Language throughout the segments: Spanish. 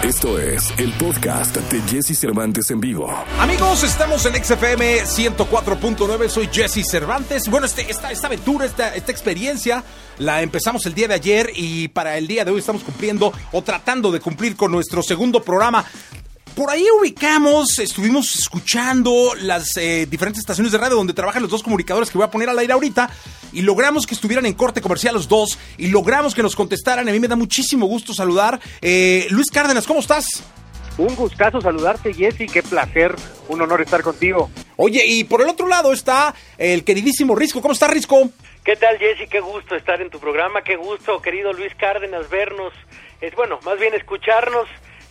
Esto es el podcast de Jesse Cervantes en vivo. Amigos, estamos en XFM 104.9. Soy Jesse Cervantes. Bueno, esta aventura, esta experiencia la empezamos el día de ayer y para el día de hoy estamos cumpliendo o tratando de cumplir con nuestro segundo programa. Por ahí estuvimos escuchando las diferentes estaciones de radio donde trabajan los dos comunicadores que voy a poner al aire ahorita y logramos que estuvieran en corte comercial los dos y logramos que nos contestaran. A mí me da muchísimo gusto saludar. Luis Cárdenas, ¿cómo estás? Un gustazo saludarte, Jesse, qué placer, un honor estar contigo. Oye, y por el otro lado está el queridísimo Risco. ¿Cómo está, Risco? ¿Qué tal, Jesse? Qué gusto estar en tu programa, qué gusto, querido Luis Cárdenas, vernos, más bien escucharnos.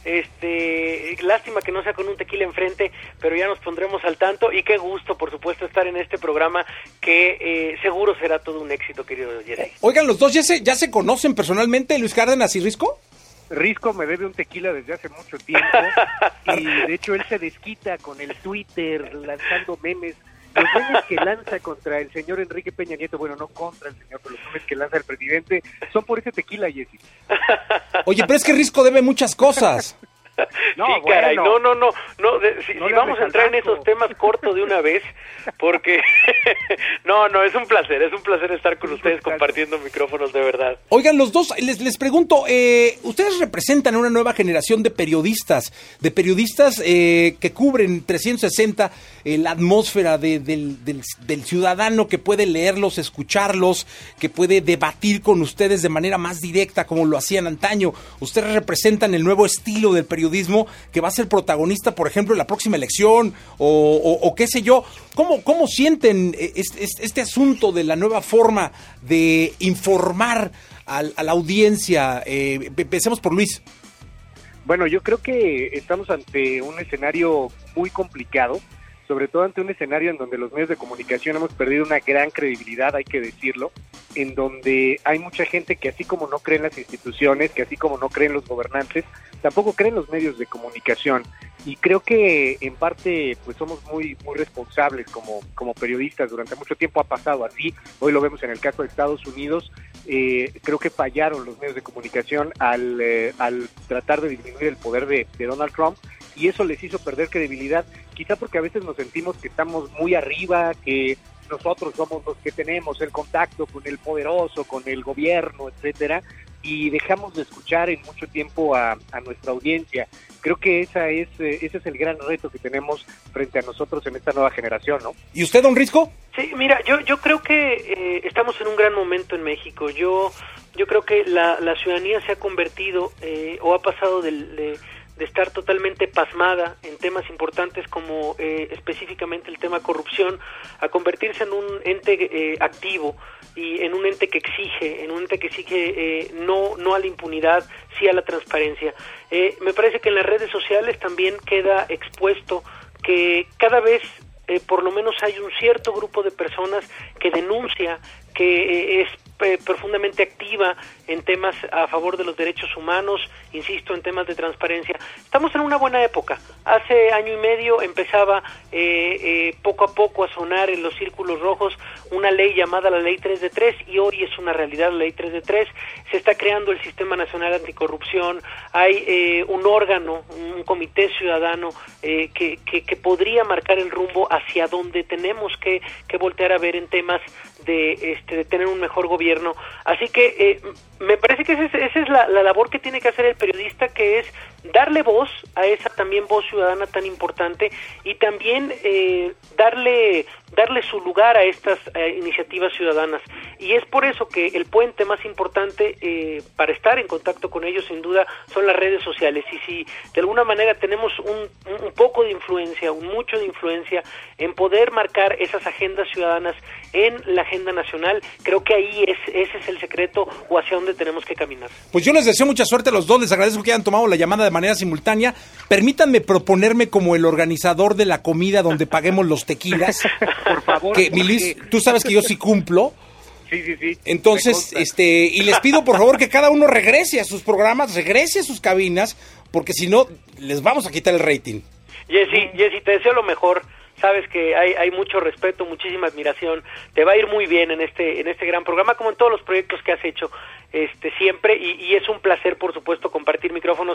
Lástima que no sea con un tequila enfrente, pero ya nos pondremos al tanto y qué gusto, por supuesto, estar en este programa que seguro será todo un éxito, querido Jesse. Oigan, los dos ya se conocen personalmente, Luis Cárdenas y Risco. Risco me debe un tequila desde hace mucho tiempo y de hecho él se desquita con el Twitter lanzando memes. Los memes que lanza contra el señor Enrique Peña Nieto, bueno, no contra el señor, pero los memes que lanza el presidente son por ese tequila, Jesse. Oye, pero es que Risco debe muchas cosas. No, sí, caray, bueno, no, si vamos a entrar en esos temas corto de una vez, porque no, es un placer estar con ustedes compartiendo micrófonos de verdad. Oigan, los dos, les pregunto, ustedes representan a una nueva generación de periodistas que cubren 360 la atmósfera del ciudadano que puede leerlos, escucharlos, que puede debatir con ustedes de manera más directa como lo hacían antaño. Ustedes representan el nuevo estilo del periodismo que va a ser protagonista, por ejemplo, en la próxima elección o qué sé yo. ¿Cómo sienten este asunto de la nueva forma de informar a la audiencia? Empecemos por Luis. Bueno, yo creo que estamos ante un escenario muy complicado, sobre todo ante un escenario en donde los medios de comunicación hemos perdido una gran credibilidad, hay que decirlo, en donde hay mucha gente que así como no cree en las instituciones, que así como no cree en los gobernantes, tampoco cree en los medios de comunicación. Y creo que en parte pues somos muy responsables como periodistas. Durante mucho tiempo ha pasado así, hoy lo vemos en el caso de Estados Unidos. Creo que fallaron los medios de comunicación al tratar de disminuir el poder de Donald Trump, y eso les hizo perder credibilidad, quizá porque a veces nos sentimos que estamos muy arriba, que nosotros somos los que tenemos el contacto con el poderoso, con el gobierno, etcétera, y dejamos de escuchar en mucho tiempo a nuestra audiencia. Creo que ese es el gran reto que tenemos frente a nosotros en esta nueva generación, ¿no? ¿Y usted, don Risco? Sí, mira, yo creo que estamos en un gran momento en México. Yo creo que la ciudadanía se ha convertido o ha pasado de estar totalmente pasmada en temas importantes como específicamente el tema corrupción, a convertirse en un ente activo y en un ente que exige, no a la impunidad, sí a la transparencia. Me parece que en las redes sociales también queda expuesto que cada vez por lo menos hay un cierto grupo de personas que denuncia, que es profundamente activa en temas a favor de los derechos humanos, insisto, en temas de transparencia. Estamos en una buena época. Hace año y medio empezaba poco a poco a sonar en los círculos rojos una ley llamada la Ley 3 de 3, y hoy es una realidad la Ley 3 de 3. Se está creando el Sistema Nacional Anticorrupción, hay un órgano, un comité ciudadano que podría marcar el rumbo hacia donde tenemos que voltear a ver en temas de tener un mejor gobierno. Así que me parece que esa es la labor que tiene que hacer el periodista, que es darle voz a esa también voz ciudadana tan importante, y también darle su lugar a estas iniciativas ciudadanas. Y es por eso que el puente más importante para estar en contacto con ellos, sin duda, son las redes sociales. Y si de alguna manera tenemos un poco de influencia, mucho de influencia en poder marcar esas agendas ciudadanas en la agenda nacional, creo que ahí ese es el secreto, o hacia dónde tenemos que caminar. Pues yo les deseo mucha suerte a los dos, les agradezco que hayan tomado la llamada de manera simultánea. Permítanme proponerme como el organizador de la comida donde paguemos los tequilas. Por favor. Que, Luis, tú sabes que yo sí cumplo. Sí. Entonces, y les pido por favor que cada uno regrese a sus programas, regrese a sus cabinas, porque si no, les vamos a quitar el rating. Jesse, te deseo lo mejor. Sabes que hay mucho respeto, muchísima admiración. Te va a ir muy bien en este gran programa, como en todos los proyectos que has hecho siempre, y es un placer, por supuesto, compartir micrófonos con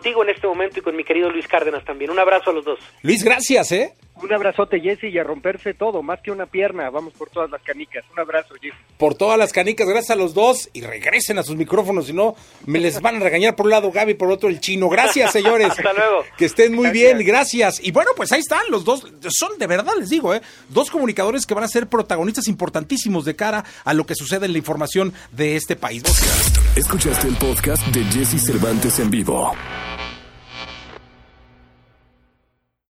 contigo en este momento y con mi querido Luis Cárdenas también. Un abrazo a los dos. Luis, gracias, Un abrazote, Jesse, y a romperse todo, más que una pierna. Vamos por todas las canicas. Un abrazo, Jesse. Por todas las canicas, gracias a los dos. Y regresen a sus micrófonos, si no, me les van a regañar por un lado Gaby, por otro el Chino. Gracias, señores. Hasta luego. Que estén muy bien, gracias. Y bueno, pues ahí están los dos. Son, de verdad les digo, dos comunicadores que van a ser protagonistas importantísimos de cara a lo que sucede en la información de este país. Escuchaste el podcast de Jesse Cervantes en vivo.